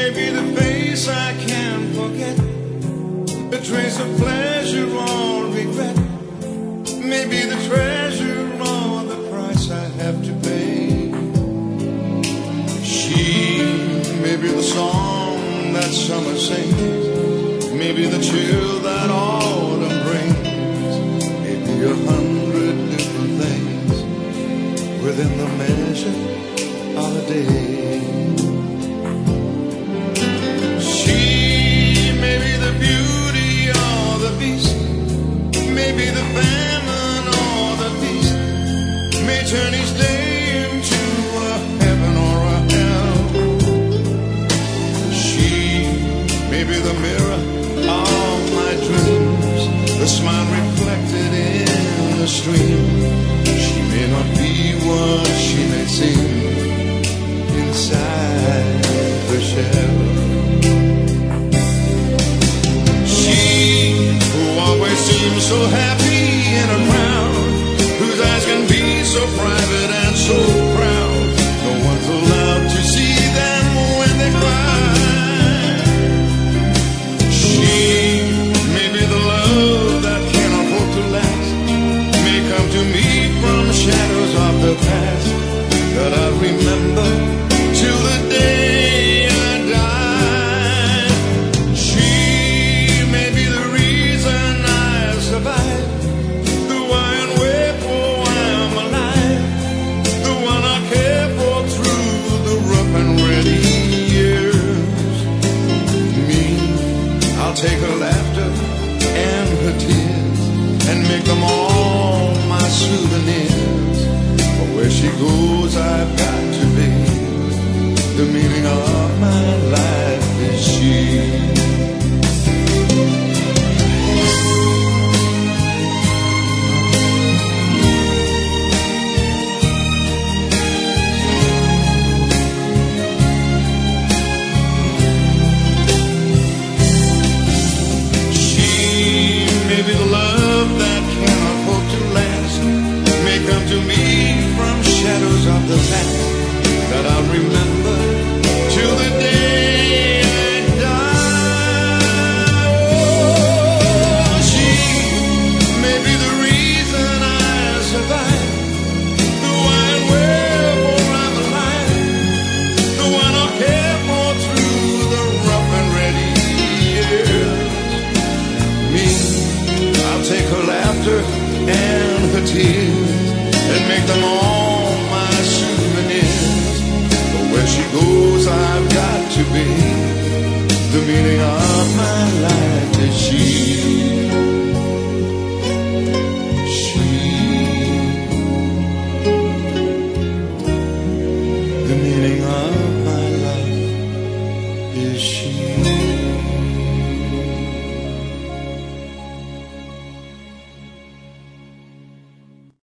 Maybe the face I can't forget, a trace of pleasure or regret. Maybe the treasure or the price I have to pay. She may be the song that summer sings, maybe the chill that autumn brings, maybe 100 different things within the measure of a day. She may be the beauty or the beast, maybe the famine or the feast, may turn each day into a heaven or a hell. She may be the mirror of my dreams, the smile reflected in the stream. She may not be what she may seem inside the shell. She who always seems so happy in a crowd, whose eyes can be so private and so proud. No one's allowed to see them when they cry. She may be the love that cannot hope to last, may come to me from shadows of the past that I remember till the day I die. She may be the reason I survive, the why and wherefore I'm alive, the one I care for through the rough and ready years. Me, I'll take her laughter and her tears and make them all my souvenirs. For where she goes, I've got to be the meaning of my life.